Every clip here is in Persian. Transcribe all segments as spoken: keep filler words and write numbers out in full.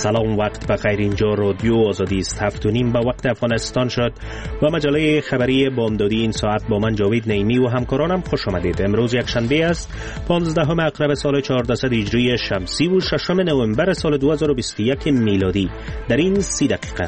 سلام، وقت بخیر. اینجا رادیو آزادی است. هفت و نیم به وقت افغانستان شد و مجله خبری بامدادی این ساعت با من جاوید نعیمی و همکارانم خوش آمدید. امروز یک شنبه است، پانزدهم اکتبر سال چهاردهصد هجری شمسی و ششم نوامبر سال دو هزار و بیست و یک میلادی. در این سی دقیقه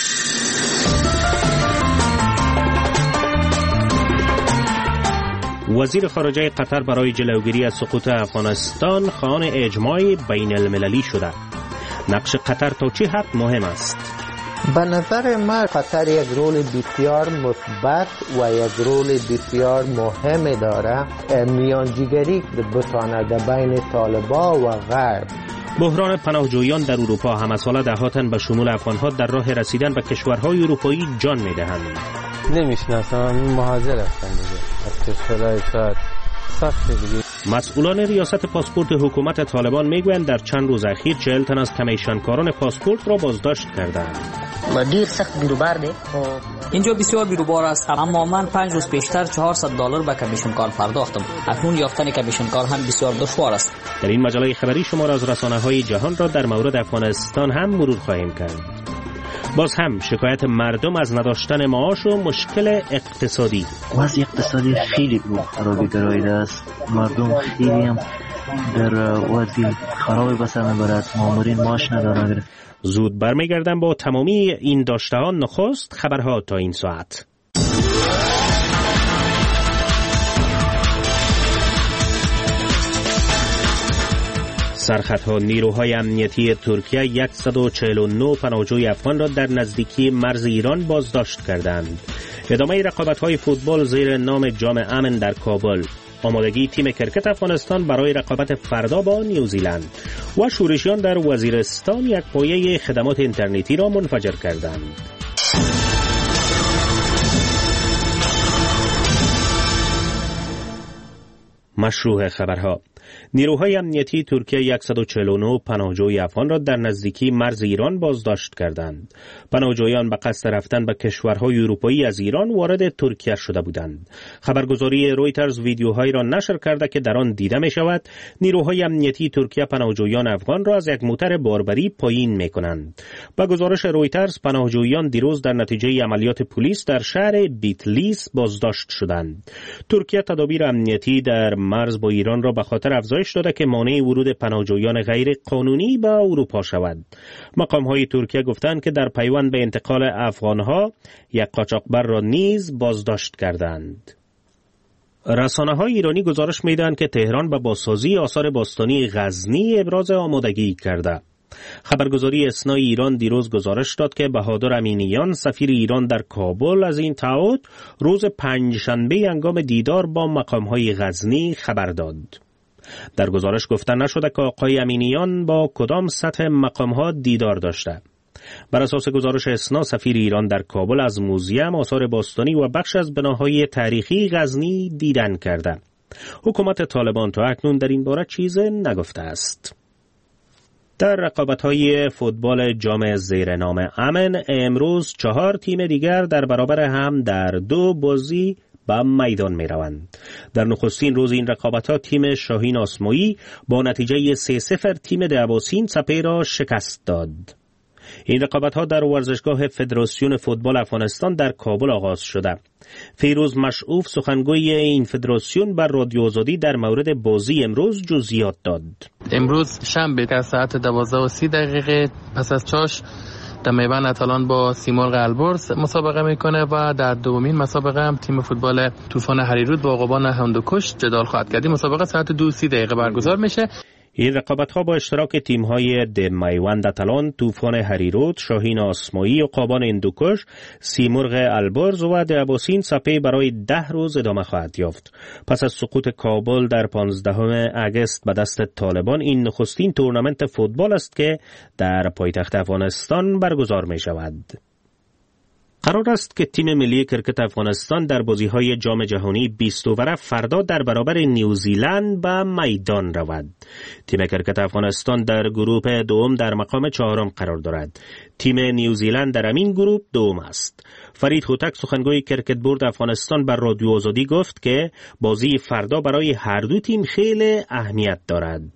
وزیر خارجه قطر برای جلوگیری از سقوط افغانستان خواهان اجماع بین المللی شده. نقش قطر تا چه حد مهم است؟ به نظر من قطر یک رول بسیار مثبت و یک رول بسیار مهم داره، میانجیگری بتواند بین طالبان و غرب. بحران پناهجویان در اروپا، همه ساله دهاتن به شمول افغانها در راه رسیدن به کشورهای اروپایی جان میدهند. نمیشناسم، مهاجر هستند دیگه، از کشورهای شاید سخت دیگه. مسئولان ریاست پاسپورت حکومت طالبان میگویند در چند روز اخیر چهل تن از کمیشنکاران پاسپورت را بازداشت کردند. دیر سخت بیروبار ده. اینجا بسیار بیروبار است، اما من پنج روز پیشتر چهارصد دلار به کمیشنکار پرداختم. اکنون یافتن کمیشنکار هم بسیار دشوار است. در این مجله خبری شما را از رسانه‌های جهان را در مورد افغانستان هم مرور خواهیم کرد. باز هم شکایت مردم از نداشتن معاش و مشکل اقتصادی. وضع اقتصادی خیلی به خرابی گراییده است. مردم خیلی هم در وضع خرابی بسر میبرد. مامورین معاش ندارند. زود برمیگردم با تمامی این داشته‌ها. نخست خبرها تا این ساعت. سرخطها: نیروهای امنیتی ترکیه صد و چهل و نه پناهجوی افغان را در نزدیکی مرز ایران بازداشت کردند. ادامه رقابت‌های فوتبال زیر نام جام امن در کابل. آمادگی تیم کرکت افغانستان برای رقابت فردا با نیوزیلند. و شورشیان در وزیرستان یک پایه خدمات اینترنتی را منفجر کردند. مشروع خبرها: نیروهای امنیتی ترکیه صد و چهل و نه پناهجوی افغان را در نزدیکی مرز ایران بازداشت کردند. پناهجویان به قصد رفتن به کشورهای اروپایی از ایران وارد ترکیه شده بودند. خبرگزاری رویترز ویدیوهایی را نشر کرده که در آن دیده می شود نیروهای امنیتی ترکیه پناهجویان افغان را از یک موتر باربری پایین می کنند. با گزارش رویترز، پناهجویان دیروز در نتیجه عملیات پلیس در شهر بیتلیس بازداشت شدند. ترکیه تدابیر امنیتی در مرز با ایران را به خاطر افزایش داده که مانع ورود پناهجویان غیر قانونی به اروپا شود. مقام‌های ترکیه گفتند که در پیوند به انتقال افغان‌ها یک قاچاقبر را نیز بازداشت کردند. رسانه‌های ایرانی گزارش می‌دهند که تهران به بازسازی آثار باستانی غزنی ابراز آمادگی کرده. خبرگزاری اسنا ایران دیروز گزارش داد که بهادر امینیان سفیر ایران در کابل از این تعهد روز پنجشنبه هنگام دیدار با مقام‌های غزنی خبر داد. در گزارش گفته نشده که آقای امینیان با کدام سطح مقام‌ها دیدار داشته. بر اساس گزارش اسنا، سفیر ایران در کابل از موزیم آثار باستانی و بخش از بناهای تاریخی غزنی دیدن کرده. حکومت طالبان تا اکنون در این باره چیز نگفته است. در رقابت‌های فوتبال جام زیر نام امن امروز چهار تیم دیگر در برابر هم در دو بازی به میدان می روند. در نخستین روز این رقابت‌ها تیم شاهین آسمایی با نتیجه سه صفر تیم دعواسین سپه را شکست داد. این رقابت‌ها در ورزشگاه فدراسیون فوتبال افغانستان در کابل آغاز شده. فیروز مشعوف سخنگوی این فدراسیون بر رادیو آزادی در مورد بازی امروز جزئیات داد. امروز شنبه که ساعت دوازده و سی دقیقه پس از چاش در میوان اتالان با سیمرغ البرز مسابقه میکنه و در دومین مسابقه هم تیم فوتبال طوفان هریرود با عقبان هندوکش جدال خواهد کرد. مسابقه ساعت دو و سی دقیقه برگزار میشه. این رقابت‌ها با اشتراک تیم‌های د میوند اتالان، طوفان هریرود، شاهین آسمایی و قابان هندوکش، سیمرغ البرز و دعواسین سپه برای ده روز ادامه خواهد یافت. پس از سقوط کابل در پانزدهم اگست به دست طالبان، این نخستین تورنمنت فوتبال است که در پایتخت افغانستان برگزار می‌شود. قرار است که تیم ملی کرکت افغانستان در بازی‌های جام جهانی بیست اووره فردا در برابر نیوزیلند به میدان رود. تیم کرکت افغانستان در گروه دوم در مقام چهارم قرار دارد. تیم نیوزیلند در همین گروه دوم است. فرید هوتک سخنگوی کرکت بورد افغانستان بر رادیو آزادی گفت که بازی فردا برای هر دو تیم خیلی اهمیت دارد.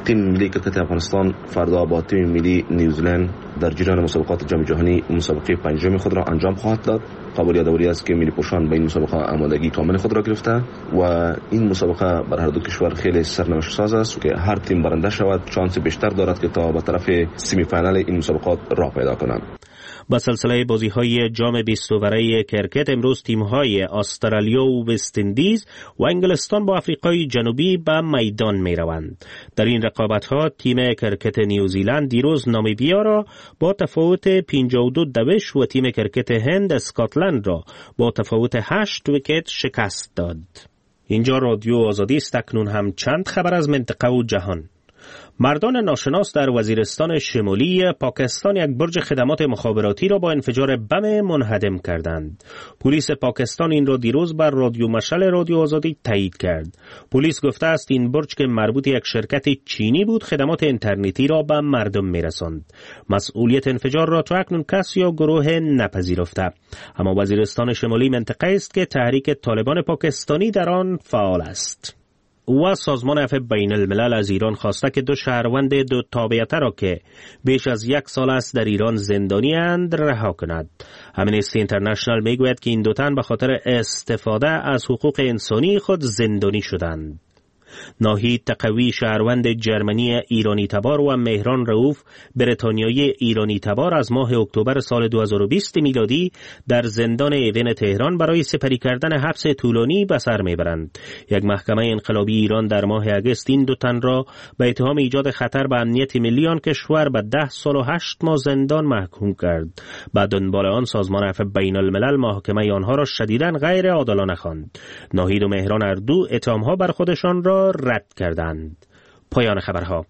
تیم ملی کرکت افغانستان فردا با تیم ملی نیوزلند در جریان مسابقات جام جهانی مسابقه پنجم خود را انجام خواهد داد. قابل یادآوری است که ملی پوشان به این مسابقه آمادگی کامل خود را گرفته و این مسابقه بر هر دو کشور خیلی سرنوشت ساز است که هر تیم برنده شود شانس بیشتر دارد که تا به طرف سمی فینال این مسابقات راه پیدا کنند. با سلسله بازی‌های جام بیست اوره کرکت امروز تیم‌های استرالیا و وست اندیز و انگلستان با آفریقای جنوبی به میدان می‌روند. در این رقابت‌ها تیم کرکت نیوزیلند دیروز نامیبیا را با تفاوت پنجاه و دو دوش و تیم کرکت هند اسکاتلند را با تفاوت هشت ویکت شکست داد. اینجا رادیو آزادی است. اکنون هم چند خبر از منطقه و جهان. مردان ناشناس در وزیرستان شمالی پاکستان یک برج خدمات مخابراتی را با انفجار بم منهدم کردند. پلیس پاکستان این را دیروز بر رادیو مشعل رادیو آزادی تایید کرد. پلیس گفته است این برج که مربوط یک شرکت چینی بود خدمات اینترنتی را به مردم میرساند. مسئولیت انفجار را تا اکنون کس یا گروه نپذیرفته. اما وزیرستان شمالی منطقه است که تحریک طالبان پاکستانی در آن فعال است. و سازمان عفو بین الملل از ایران خواسته که دو شهروند دو تابعیت را که بیش از یک سال است در ایران زندانی اند رها کند. امنستی اینترنشنال میگوید که این دو تن به خاطر استفاده از حقوق انسانی خود زندانی شدند. ناهید تقوی شهروند جرمنی ایرانی تبار و مهران رؤوف بریتانیایی ایرانی تبار از ماه اکتبر سال دو هزار و بیست میلادی در زندان ایون تهران برای سپری کردن حبس طولانی به سر میبرند. یک محکمه انقلابی ایران در ماه اگست این دو تن را به اتهام ایجاد خطر به امنیت ملی آن کشور به ده سال و هشت ماه زندان محکوم کرد. بعد دنبال آن سازمان عفو بین الملل محاکمه آنها را شدیداً غیر عادلانه خواند. ناهید و مهران هر دو اتهام‌ها بر خودشان را رد کردند. پایان خبرها.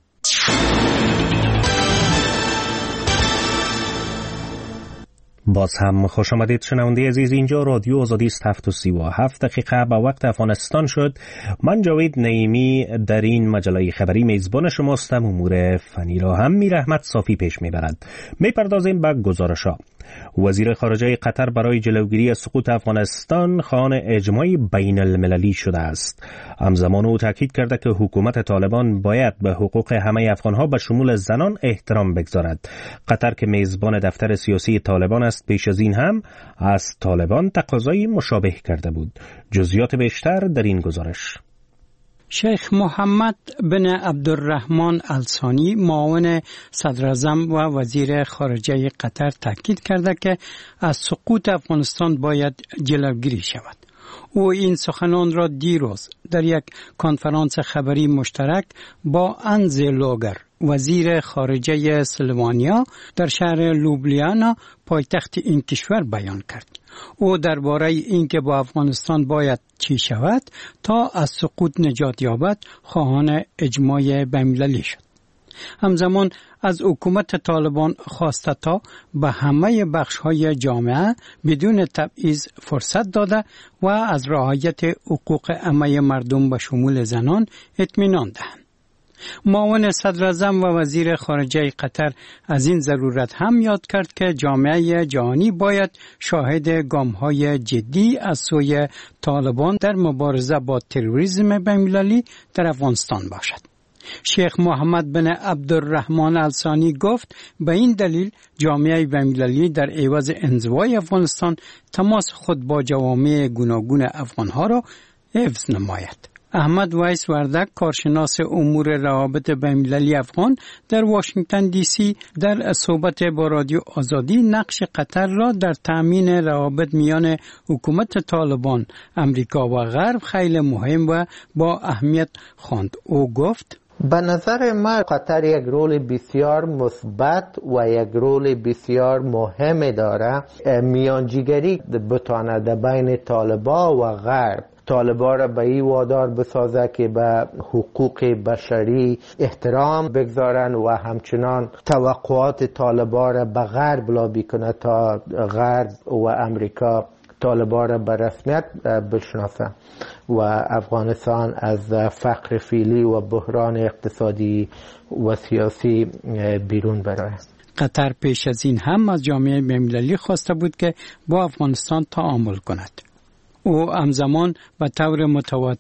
باز هم خوش آمدید شنونده عزیز. اینجا رادیو آزادی است. هفت و سی و هفت دقیقه به وقت افغانستان شد. من جاوید نعیمی در این مجله خبری میزبان شماستم. امور فنی را هم میر احمد صافی پیش میبرد. میپردازیم به گزارش‌ها. وزیر خارجه قطر برای جلوگیری از سقوط افغانستان خواهان اجماع بین المللی شده است. همزمان او تاکید کرده که حکومت طالبان باید به حقوق همه افغانها به شمول زنان احترام بگذارد. قطر که میزبان دفتر سیاسی طالبان است پیش از این هم از طالبان تقاضای مشابه کرده بود. جزئیات بیشتر در این گزارش. شیخ محمد بن عبدالرحمن الثانی معاون صدراعظم و وزیر خارجه قطر تاکید کرده که از سقوط افغانستان باید جلوگیری شود. او این سخنان را دیروز در یک کنفرانس خبری مشترک با انز لوگر وزیر خارجه اسلوونیا در شهر لوبلیانا پایتخت این کشور بیان کرد. او درباره اینکه با افغانستان باید چی شود تا از سقوط نجات یابد خواهان اجماع بین‌المللی شد. همزمان از حکومت طالبان خواسته تا به همه بخش‌های جامعه بدون تبعیض فرصت داده و از رعایت حقوق همه مردم به شمول زنان اطمینان دهند. معاون صدراعظم و وزیر خارجه قطر از این ضرورت هم یاد کرد که جامعه جهانی باید شاهد گام‌های جدی از سوی طالبان در مبارزه با تروریسم بین‌المللی در افغانستان باشد. شیخ محمد بن عبدالرحمن الثانی گفت به این دلیل جامعه بین‌المللی در عوض انزوای افغانستان تماس خود با جوامع گوناگون افغانها را حفظ نماید. احمد ویس وردک کارشناس امور روابط بین‌المللی افغان در واشنگتن دی سی در صحبت با رادیو آزادی نقش قطر را در تأمین روابط میان حکومت طالبان، امریکا و غرب خیلی مهم و با اهمیت خواند. او گفت به نظر من قطر یک رول بسیار مثبت و یک رول بسیار مهم داره. میانجیگری بتواند بین طالبان و غرب طالبان را به این وادار بسازه که به حقوق بشری احترام بگذارن و همچنان توقعات طالبان را به غرب لابی کنه تا غرب و امریکا طالبان را به رسمیت بشناسه و افغانستان از فقر فعلی و بحران اقتصادی و سیاسی بیرون برآید. قطر پیش از این هم از جامعه بین‌المللی خواسته بود که با افغانستان تعامل کند. او همزمان به طور متواتر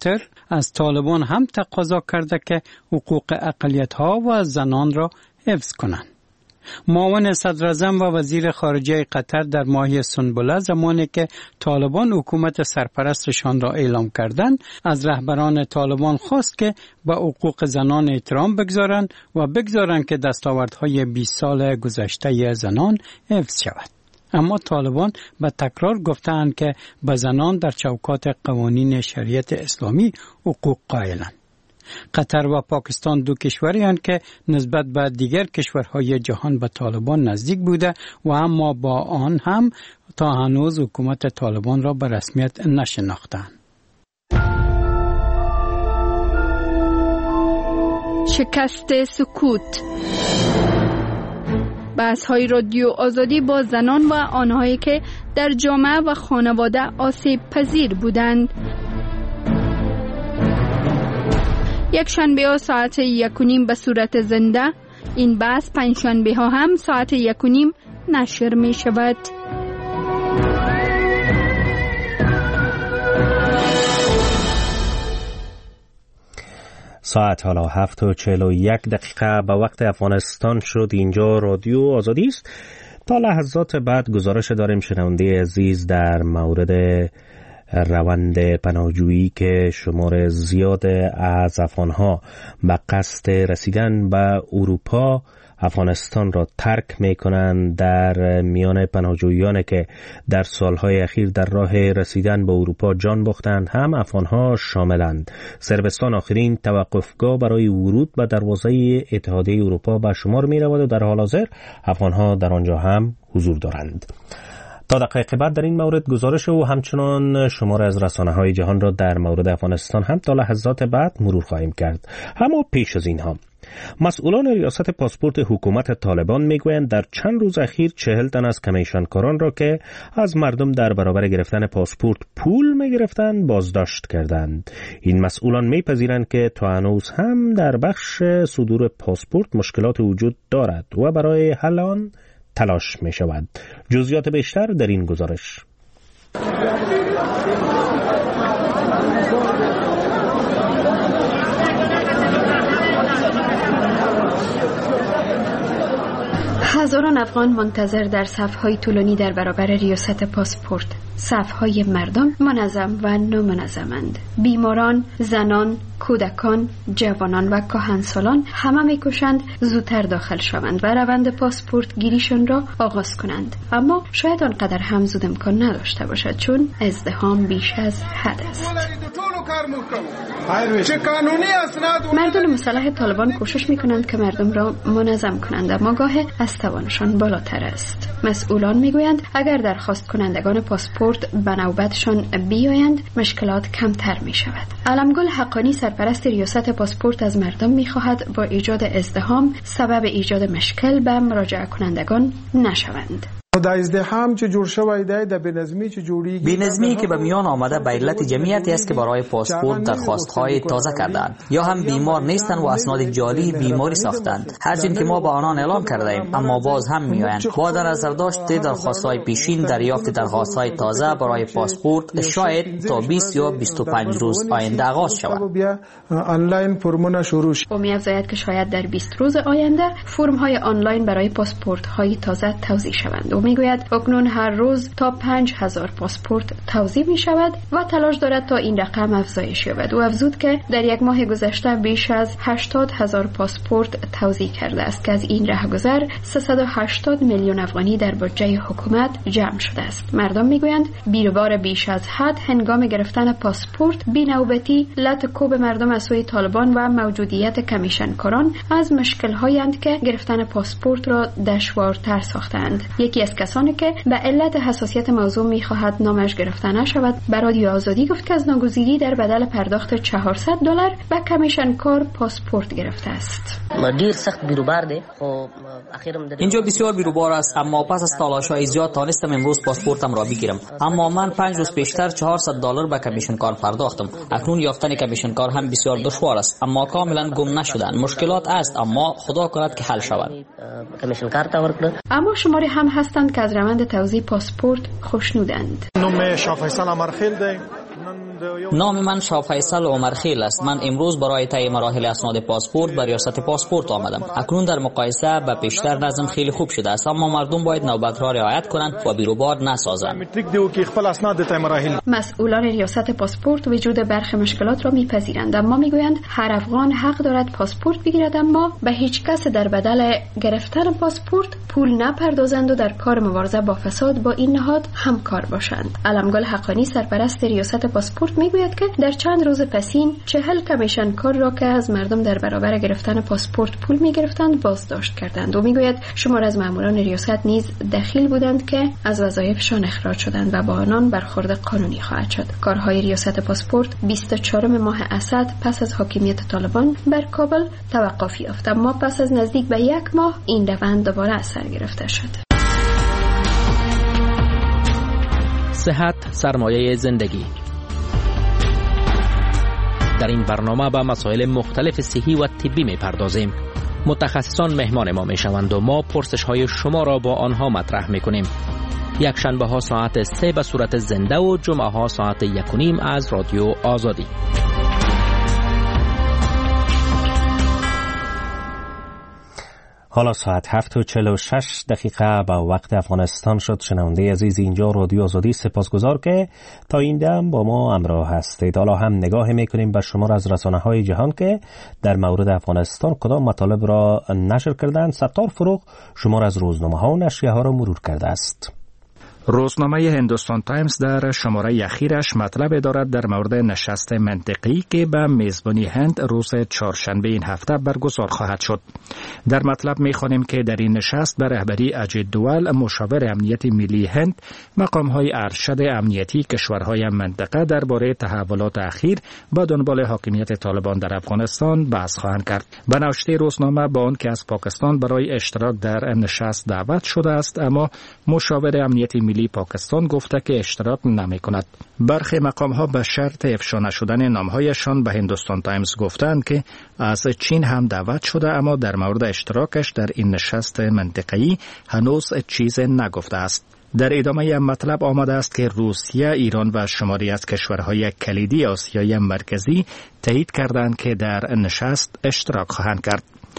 از طالبان هم تقاضا کرده که حقوق اقلیت‌ها و زنان را حفظ کنند. معاون صدر اعظم و وزیر خارجه قطر در ماه سنبله زمانی که طالبان حکومت سرپرستشان را اعلام کردند از رهبران طالبان خواست که به حقوق زنان احترام بگذارند و بگذارند که دستاوردهای بیست سال گذشته زنان حفظ شود. اما طالبان به تکرار گفتند که به زنان در چوکات قوانین شریعت اسلامی حقوق قائلند. قطر و پاکستان دو کشوری هستند که نسبت به دیگر کشورهای جهان به طالبان نزدیک بوده و اما با آن هم تا هنوز حکومت طالبان را به رسمیت نشناختند. شکست سکوت. بحث‌های رادیو آزادی با زنان و آنهایی که در جامعه و خانواده آسیب پذیر بودند. یک شنبه ها ساعت یک و نیم به صورت زنده، این بحث پنج شنبه ها هم ساعت یک و نیم نشر می شود. ساعت حالا هفت و چهل و یک دقیقه به وقت افغانستان شد. اینجا رادیو آزادی است. تا لحظات بعد گزارش داریم شنونده عزیز در مورد روند پناهجویی که شمار زیاد از افغانها به قصد رسیدن به اروپا افغانستان را ترک می کنند. در میان پناهجویان که در سالهای اخیر در راه رسیدن به اروپا جان باختند هم افغانها شاملند. صربستان آخرین توقفگاه برای ورود به دروازه اتحادیه اروپا به شمار می رود و در حال حاضر افغانها در آنجا هم حضور دارند. تا دقیقه بعد در این مورد گزارش و همچنان شمار از رسانه‌های جهان را در مورد افغانستان هم تا لحظات بعد مرور خواهیم کرد. اما پیش از اینها مسئولان ریاست پاسپورت حکومت طالبان میگویند در چند روز اخیر چهل تن از کمیشنکاران را که از مردم در برابر گرفتن پاسپورت پول میگرفتند بازداشت کردند. این مسئولان میپذیرند که تا هنوز هم در بخش صدور پاسپورت مشکلات وجود دارد و برای حل آن تلاش می شود. جزئیات بیشتر در این گزارش. هزاران افغان منتظر در صف‌های طولانی در برابر ریاست پاسپورت. صف‌های مردم منظم و نامنظمند. بیماران، زنان، کودکان، جوانان و کهنسالان همه می‌کوشند زودتر داخل شوند و روند پاسپورت گیریشان را آغاز کنند. اما شاید آنقدر هم زود امکان نداشته باشد چون ازدحام بیش از حد است. مردم مسلح طالبان کوشش می‌کنند که مردم را منظم کنند اما گاه از توانشان بالاتر است. مسئولان میگویند اگر درخواست کنندگان پاسپورت به نوبتشان بیایند مشکلات کمتر می شود. علمگل حقانی سرپرست ریاست پاسپورت از مردم می خواهد با ایجاد ازدحام سبب ایجاد مشکل به مراجعه کنندگان نشوند. بی‌نظمی که به میان آمده به علت جمعیتی است که برای پاسپورت درخواست‌های تازه کردند یا هم بیمار نیستند و اسناد جعلی بیماری ساختند. هرچند که ما با آنان اعلام کرده ایم اما باز هم میآیند. با در نظر داشت درخواست‌های پیشین دریافت درخواست‌های تازه برای پاسپورت شاید تا بیست یا بیست و پنج روز آینده آغاز شود. او می‌افزاید که شاید در بیست روز آینده فرم‌های آنلاین برای پاسپورت‌های تازه توزیع شوند. میگوید اکنون هر روز تا پنج هزار پاسپورت توزیع می شود و تلاش دارد تا این رقم افزایش یابد. او افزود که در یک ماه گذشته بیش از هشتاد هزار پاسپورت توزیع کرده است که از این رهگذر سیصد و هشتاد میلیون افغانی در بودجه حکومت جمع شده است. مردم میگویند بیروبار بیش از حد هنگام گرفتن پاسپورت بی‌نوبتی لط کوب مردم از سوی طالبان و موجودیت کمیشنکاران از مشکل‌هایی اند که گرفتن پاسپورت را دشوارتر ساختند. یکی از کسانی که به علت حساسیت موضوع می‌خواهد نامش گرفته نشود به رادیو آزادی گفت که از ناگزیری در بدل پرداخت چهارصد دلار به کمیشنکار پاسپورت گرفته است. ډیر سخت بیروبار دی خو اخیرم اینجا بسیار بیروبار است اما پس از تلاش‌های زیاد توانستم امروز پاسپورتم را بگیرم. اما من پنج روز پیشتر چهارصد دلار به کمیشنکار پرداختم. اکنون یافتن کمیشنکار هم بسیار دشوار است اما کاملا گم نشدن. مشکلات است اما خدا کند که حل شود. کمیشنکار تا ورکړه. اما شماری هم هستند که از روند توزیع پاسپورت خوشنودند. نام شاه فیصل امرخیل دی. نام من شاه فیصل عمرخیل است. من امروز برای طی مراحل اسناد پاسپورت به ریاست پاسپورت آمدم. اکنون در مقایسه به پیشتر نظم خیلی خوب شده است، اما مردم باید نوبت را رعایت کنند و بیروبار نسازند. مسئولان ریاست پاسپورت وجود برخی مشکلات را میپذیرند، اما میگویند هر افغان حق دارد پاسپورت بگیرد، اما به هیچ کس در بدل گرفتن پاسپورت پول نپردازند و در کار مبارزه با فساد با این نهاد همکار باشند. علمگل حقانی سرپرست ریاست پاسپورت میگوید که در چند روز پسین چهل کمیشن کار را که از مردم در برابر گرفتن پاسپورت پول میگرفتند بازداشت کردند و میگوید شمار از ماموران ریاست نیز دخیل بودند که از وظایفشان اخراج شدند و با آنان برخورد قانونی خواهد شد. کارهای ریاست پاسپورت بیست و چهارم ماه اسد پس از حاکمیت طالبان بر کابل توقف یافت، اما پس از نزدیک به یک ماه این روند دوباره از سر گرفته شد. صحت سرمایه زندگی. در این برنامه به مسائل مختلف صحی و طبی می‌پردازیم. متخصصان مهمان ما می‌شوند و ما پرسش‌های شما را با آنها مطرح می‌کنیم. یک شنبه ها ساعت سه به صورت زنده و جمعه ها ساعت یک و نیم از رادیو آزادی. حالا ساعت هفت و چهل و شش دقیقه به وقت افغانستان شد. شنونده عزیز اینجا رادیو آزادی، سپاسگزار که تا این دم با ما همراه هستید. حالا هم نگاه میکنیم به شمار از رسانه های جهان که در مورد افغانستان کدام مطالب را نشر کردند. ستار فروغ شمار از روزنامه ها و نشریه ها را مرور کرده است. روزنامه هندوستان تایمز در شماره اخیرش مطلب دارد در مورد نشست منطقی که به میزبانی هند روز چهارشنبه این هفته برگزار خواهد شد. در مطلب می‌خوانیم که در این نشست به رهبری اجیت دوال مشاور امنیت ملی هند، مقام‌های ارشد امنیتی کشورهای منطقه درباره تحولات اخیر با دنبال حاکمیت طالبان در افغانستان بحث خواهند کرد. به نوشته روزنامه با آنکه از پاکستان برای اشتراک در نشست دعوت شده است، اما مشاور امنیتی ملی پاکستان گفته که اشتراک نمی کند. برخی مقام ها به شرط افشا نشدن نامهایشان به هندوستان تایمز گفتند که از چین هم دعوت شده، اما در مورد اشتراکش در این نشست منطقه‌ای هنوز چیز نگفته است. در ادامه مطلب آمده است که روسیه، ایران و شماری از کشورهای کلیدی آسیای مرکزی تایید کردند که در نشست اشتراک خواهند کرد.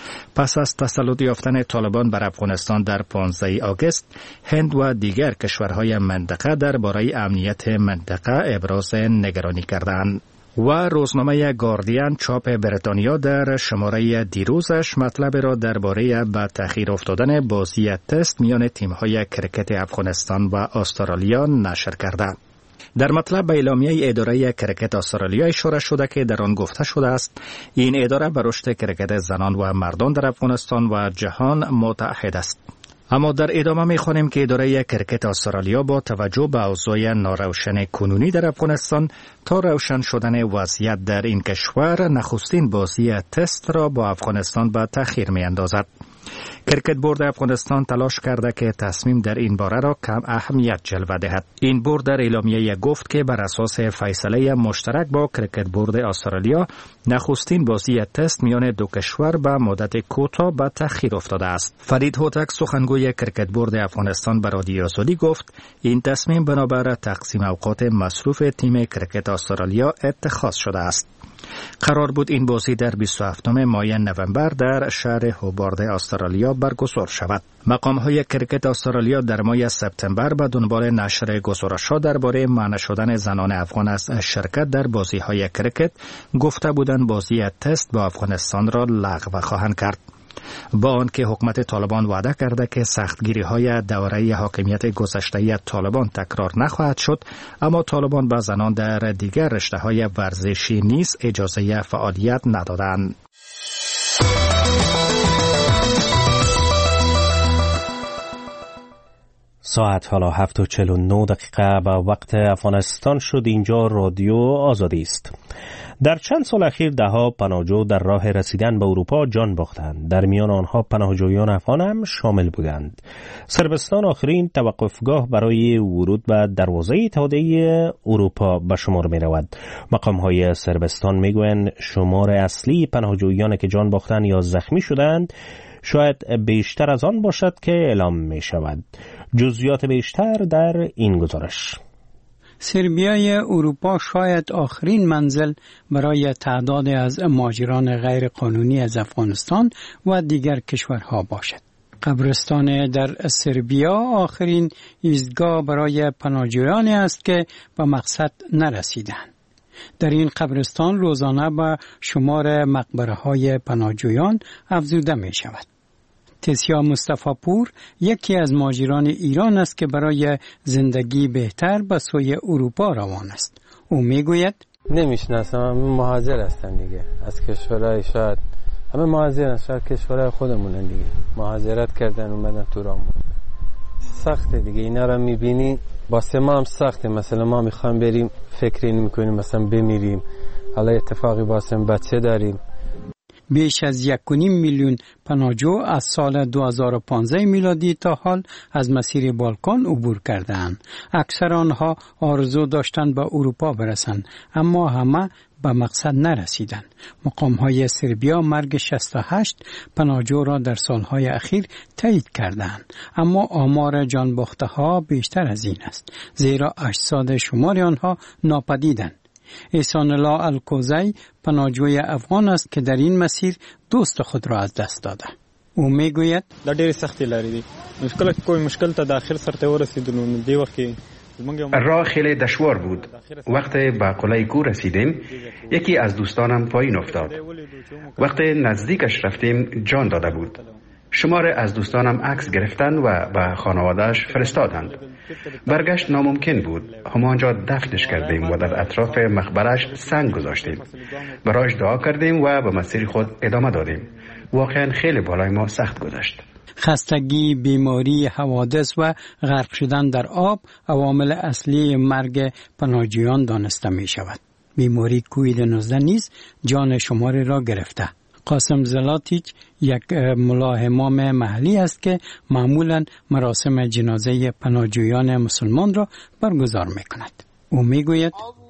پس از تسلط یافتن طالبان بر افغانستان در پانزده آگوست، هند و دیگر کشورهای منطقه درباره امنیت منطقه ابراز نگرانی کردند. و روزنامه گاردین چاپ بریتانیا در شماره دیروزش مطلب را درباره به تأخیر افتادن بازی تست میان تیم‌های کرکت افغانستان و استرالیا نشر کرده. در مطلب به اعلامیه اداره کرکت استرالیا اشاره شده که در آن گفته شده است این اداره به رشد کرکت زنان و مردان در افغانستان و جهان متعهد است. اما در ادامه می‌خوانیم که اداره کرکت استرالیا با توجه به اوضاع ناروشن کنونی در افغانستان تا روشن شدن وضعیت در این کشور نخستین بازی تست را با افغانستان به تأخیر می‌اندازد. کرکت بورد افغانستان تلاش کرده که تصمیم در این باره را کم اهمیت جلوه دهد. این بورد در اعلامیه گفت که بر اساس فیصله مشترک با کرکت بورد استرالیا نخستین بازی تست میان دو کشور به مدت کوتاه به تأخیر افتاده است. فرید هوتک سخنگوی کرکت بورد افغانستان به رادیو آزادی گفت این تصمیم بنابر تقسیم اوقات مصروف تیم کرکت استرالیا اتخاذ شده است. قرار بود این بازی در بیست و هفتم ماه نوامبر در شهر هوبارد استرالیا برگزار شود. مقام‌های کرکت استرالیا در ماه سپتامبر به دنبال نشر گزارش‌ها درباره منع شدن زنان افغان از شرکت در بازی‌های کرکت گفته بودند بازی تست با افغانستان را لغو خواهند کرد. با آنکه حکومت طالبان وعده کرده که سختگیری‌های دوره حاکمیت گذشته طالبان تکرار نخواهد شد، اما طالبان به زنان در دیگر رشته‌های ورزشی نیز اجازه فعالیت ندادند. ساعت حالا هفت و چهل و نه دقیقه به وقت افغانستان شد. اینجا رادیو آزادی است. در چند سال اخیر ده‌ها پناهجو در راه رسیدن به اروپا جان باختند. در میان آنها پناهجویان افغان هم شامل بودند. صربستان آخرین توقفگاه برای ورود به دروازه اتحادیه اروپا به شمار می رود. مقام‌های صربستان می گویند شمار اصلی پناهجویان که جان باختند یا زخمی شدند شاید بیشتر از آن باشد که اعلام می شود. جزئیات بیشتر در این گزارش. سربیای اروپا شاید آخرین منزل برای تعداد از مهاجران غیر قانونی از افغانستان و دیگر کشورها باشد. قبرستان در سربیا آخرین ایستگاه برای پناهجویانی است که به مقصد نرسیدند. در این قبرستان روزانه به شمار مقبره‌های پناهجویان افزوده می شود. تسیا مصطفی پور یکی از مهاجران ایران است که برای زندگی بهتر به سوی اروپا روان است. او می گوید نمیشناسم، همه مهاجر هستن دیگه، از کشورهای شاید همه مهاجر هستن، شاید کشورهای خودمونن دیگه، مهاجرت کردن اومدن تو راه. سخته دیگه، اینا رو میبینی واسه ما هم سخته. مثلا ما میخوایم بریم فکری نمیکنیم مثلا بمیریم، حالا اتفاقی واسه بچه داریم. بیش از یک و نیم میلیون پناهجو از سال دو هزار و پانزده میلادی تا حال از مسیر بالکان عبور کردند. اکثر آنها آرزو داشتند به اروپا برسند، اما همه به مقصد نرسیدند. مقام‌های سربیا مرگ شصت و هشت پناهجو را در سالهای اخیر تایید کردند، اما آمار جان باخته‌ها بیشتر از این است، زیرا اجساد شمار آنها ناپدیدند. احسان الله الکوزی پناهجوی افغان است که در این مسیر دوست خود را از دست داده. او میگوید دا ډېر سختي لري دي، مشکل کوئی مشکل ته داخل سرته ورسیدونو نو دی وخت راه خیلی دشوار بود. وقتی به قلعه کو رسیدیم یکی از دوستانم پایین افتاد. وقتی نزدیکش رفتیم جان داده بود. شمار از دوستانم عکس گرفتن و به خانواده‌اش فرستادند. برگشت ناممکن بود. همانجا دفنش کردیم و در اطراف مقبرش سنگ گذاشتیم. برایش دعا کردیم و به مسیر خود ادامه دادیم. واقعا خیلی بالای ما سخت گذشت. خستگی، بیماری، حوادث و غرق شدن در آب عوامل اصلی مرگ پناهجویان دانسته می شود. بیماری کووید نوزده نیز جان شماری را گرفته. قاسم زلاتیچ یک ملاحمام محلی است که معمولاً مراسم جنازه پناهجویان مسلمان را برگزار می کند. او می گوید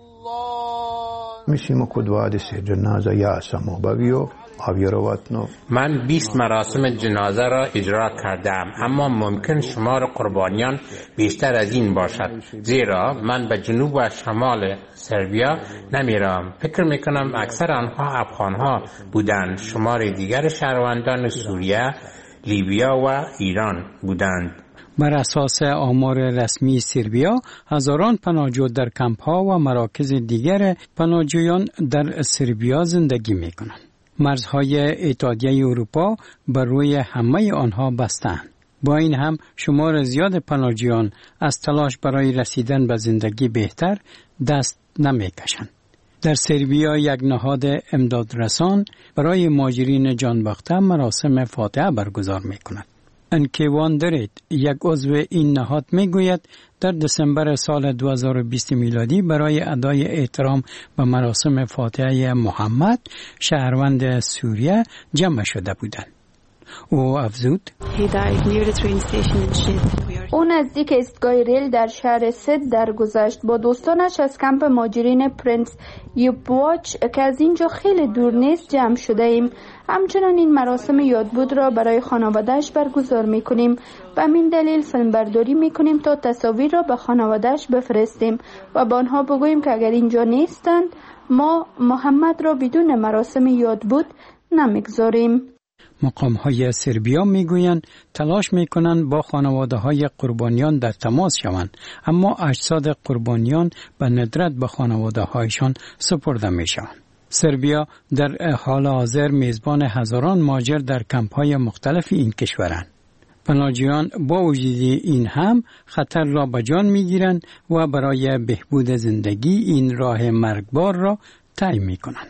میشیم کدواد سی جنازه یا سمو بگیو من بیست مراسم جنازه را اجرا کردم، اما ممکن شمار قربانیان بیشتر از این باشد، زیرا من به جنوب و شمال سربیا نمیرم. فکر میکنم اکثر آنها افغانها بودند. شمار دیگر شهروندان سوریه، لیبیا و ایران بودند. بر اساس آمار رسمی سربیا، هزاران پناهجو در کمپ‌ها و مراکز دیگر پناهجویان در سربیا زندگی میکنند. مرزهای اتحادیه اروپا بر روی همه آنها بستند. با این هم شمار زیاد پناهجویان از تلاش برای رسیدن به زندگی بهتر دست نمی‌کشند. در سربیا یک نهاد امدادرسان برای مهاجرین جانباخته مراسم فاتحه برگزار می‌کند. انکیوان درید یک عضو این نهاد میگوید در دسامبر سال دو هزار و بیست میلادی برای ادای احترام به مراسم فاتحه محمد شهروند سوریه جمع شده بودند. او افزود او نزدیک ایستگاه ریل در شهر سد درگذشت. با دوستانش از کمپ مهاجرین پرنس یوپواچ که از اینجا خیلی دور نیست جمع شده ایم. همچنان این مراسم یادبود را برای خانوادهش برگزار می کنیم. به همین دلیل فیلم برداری می کنیم تا تصاویر را به خانوادهش بفرستیم و به آنها بگوییم که اگر اینجا نیستند ما محمد را بدون مراسم یادبود نمیگذاریم. مقام‌های سربیا میگویند تلاش میکنند با خانواده‌های قربانیان در تماس شوند، اما اجساد قربانیان به ندرت به خانواده‌هایشان سپرده میشوند. سربیا در حال حاضر میزبان هزاران مهاجر در کمپ‌های مختلف این کشورند. پناهجویان با وجود این هم خطر را به جان میگیرند و برای بهبود زندگی این راه مرگبار را طی میکنند.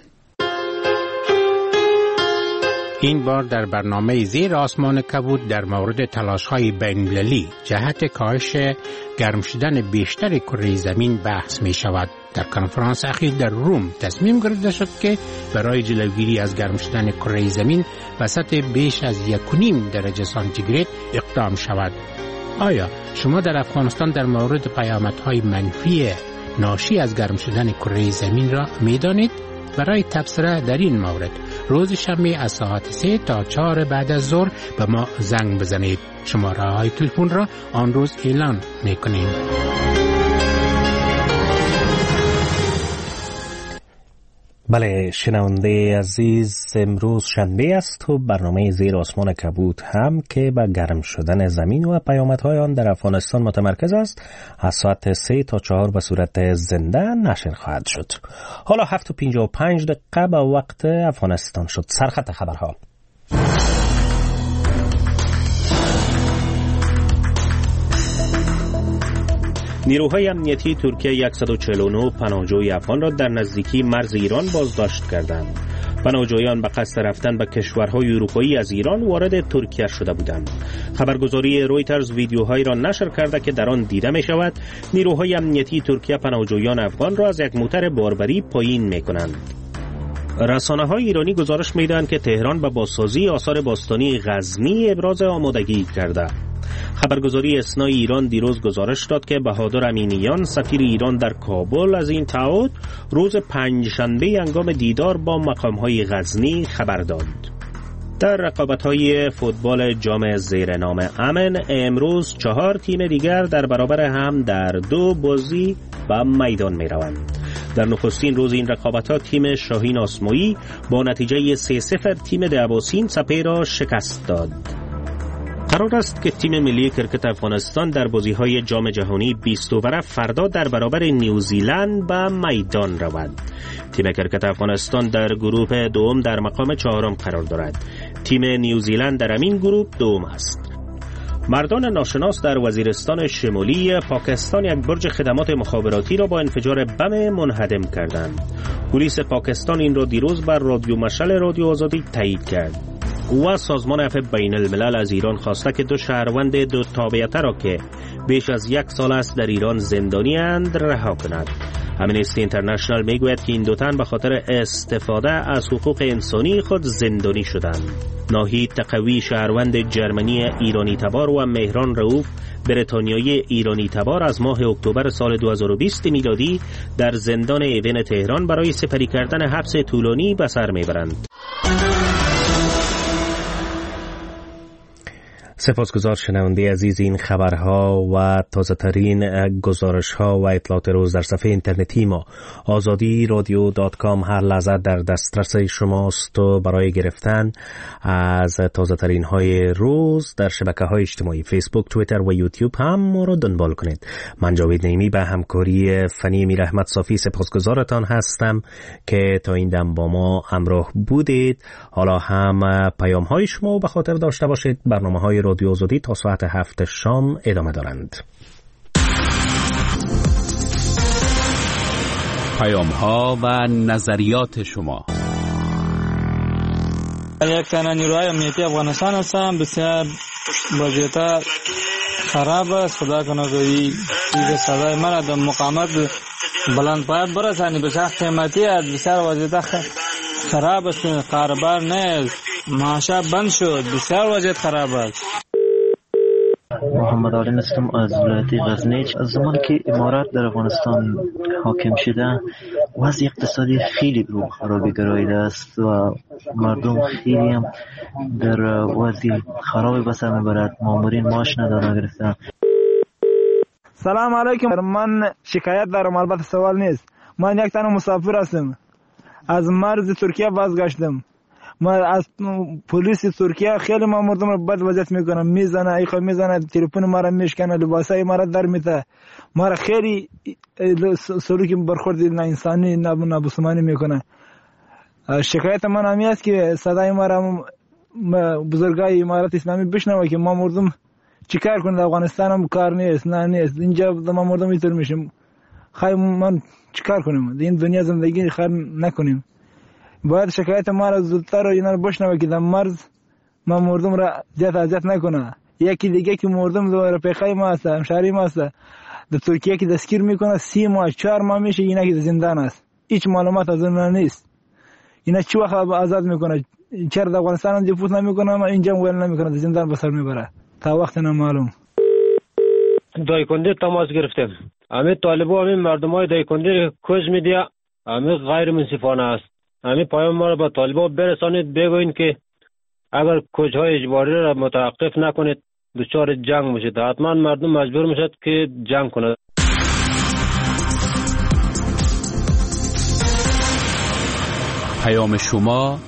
این بار در برنامه زیر آسمان کبود در مورد تلاش‌های بین‌المللی جهت کاهش گرم شدن بیشتر کره زمین بحث می شود. در کنفرانس اخیر در روم تصمیم گرفته شد که برای جلوگیری از گرم شدن کره زمین به سطح بیش از یک و نیم درجه سانتیگراد اقدام شود. آیا شما در افغانستان در مورد پیامدهای منفی ناشی از گرم شدن کره زمین را می دانید؟ برای تبصره در این مورد روز شنبه از ساعت سه تا چهار بعد از ظهر به ما زنگ بزنید. شماره های تلفن را آن روز اعلان می کنیم. بله شنونده عزیز، امروز شنبه است و برنامه زیر آسمان کبود هم که به گرم شدن زمین و پیامدهای آن در افغانستان متمرکز است از ساعت سه تا چهار به صورت زنده نشر خواهد شد. حالا هفت و پنجاه و پنج دقیقه به وقت افغانستان شد. سرخط خبرها. نیروهای امنیتی ترکیه صد و چهل و نه پناهجوی افغان را در نزدیکی مرز ایران بازداشت کردند. پناهجویان به قصد رفتن به کشورهای اروپایی از ایران وارد ترکیه شده بودند. خبرگزاری رویترز ویدیوهایی را نشر کرده که در آن دیده می شود نیروهای امنیتی ترکیه پناهجویان افغان را از یک موتر باربری پایین می کنند. رسانه های ایرانی گزارش می دهند که تهران به بازسازی آثار باستانی غزنی ابراز آمادگی کرده. خبرگزاری اسنا ایران دیروز گزارش داد که بهادر امینیان سفیر ایران در کابل از این تعهد روز پنجشنبه هنگام دیدار با مقام‌های غزنی خبر داد. در رقابت‌های فوتبال جام زیر نام امن امروز چهار تیم دیگر در برابر هم در دو بازی به میدان می‌روند. در نخستین روز این رقابت‌ها تیم شاهین آسمایی با نتیجه سه صفر تیم دعواسین سپه را شکست داد. قرار است که تیم ملی کرکت افغانستان در بازی‌های جام جهانی بیست اوور فردا در برابر نیوزیلند به میدان رود. تیم کرکت افغانستان در گروه دوم در مقام چهارم قرار دارد. تیم نیوزیلند در همین گروه دوم است. مردان ناشناس در وزیرستان شمالی پاکستان یک برج خدمات مخابراتی را با انفجار بم منهدم کردند. پلیس پاکستان این را دیروز بر رادیو مشعل رادیو آزادی تایید کرد. و سازمان عفو بین الملل از ایران خواسته که دو شهروند دو تابعیت را که بیش از یک سال است در ایران زندانی اند رها کند. امنستی اینترنشنال میگوید که این دو تن به خاطر استفاده از حقوق انسانی خود زندانی شدند. ناهید تقوی شهروند جرمنی ایرانی تبار و مهران رؤوف بریتانیایی ایرانی تبار از ماه اکتبر سال دو هزار و بیست میلادی در زندان ایون تهران برای سپری کردن حبس طولانی به سر میبرند. سپاسگزار شنونده عزیز. این خبرها و تازه ترین گزارش ها و اطلاعات روز در صفحه اینترنتی ما آزادی رادیو دات کام هر لحظه در دسترس شماست و برای گرفتن از تازه ترین های روز در شبکه های اجتماعی فیسبوک، توییتر و یوتیوب هم ما را دنبال کنید. من جاوید نعیمی به همکاری فنی میر احمد صافی سپاسگزارتان هستم که تا این دم با ما همراه بودید. حالا هم پیام های شما به خاطر داشته باشید. برنامه های رادیو آزادی تا ساعت هفت شام ادامه دارند. پیام ها و نظریات شما. یک تنه نیروهای امنیتی افغانستان هستم. بسیار وضعیت خراب است. خدا کنه که این صدای مرا در مقامات بلند پایه برسانی. بسیار قیمتی است. بسیار وضعیت خراب است. کاربار نیست. معاشا بند شد. بسیار وضعیت خراب است. محمد علی هستم از ولایت غزنی. از زمان که امارات در افغانستان حاکم شده وضع اقتصادی خیلی رو خرابی گراییده است و مردم خیلی هم در وضع خرابی به سر میبرد. مامورین معاش ندارن گرفتن. سلام علیکم. من شکایت دارم، البته سوال نیست. من یک تنه مسافر هستم. از مرز ترکیه بازگشتم. ما از پلیس ترکیه خیلی ما مردم رو بد وضعیت میکنم، میزنه ایخا میزنه، تلفن ما رو میشکنه، لباسای ما رو در میته، ما رو خیلی سلوکی برخورد نه انسانی نه نابسمانی میکنه. شکایت من همی است که صدای ما رو بزرگای امارات اسلامی بشنوه که ما مردم چیکار کنیم. افغانستان هم کار نیست، نه نیست، اینجا ما مردم اینطور میشیم. خواهی من چیکار کنیم؟ این دنیا زندگی خیر نکنیم. باید شکایت ما را زودتر و اینا رو بشنوه که در مرز ما مردم را زیاد اذیت نکنه. یکی دیگه که مردم دو رفیقای ما هست، همشهری ما هست، در ترکیه که دستگیر میکنه سی ماه چهار ماه میشه، اینا که زندان است، هیچ معلومات از اون نیست. اینا چه وقت آزاد میکنه؟ چرا در افغانستان هم دیپوت نمیکنه اما اینجا ول نمیکنه، زندان به سر میبره تا وقت نامعلوم. دایکنده تماس گرفتم. همه طالبا همه مردمای دایکنده کوز میدیا، همه غیر منصفانه است. همه پیام ما را به طالبا برسانید، بگوین که اگر کوچهای اجباری را متوقف نکنید دچار جنگ میشید. حتما مردم مجبور میشد که جنگ کند. پیام شما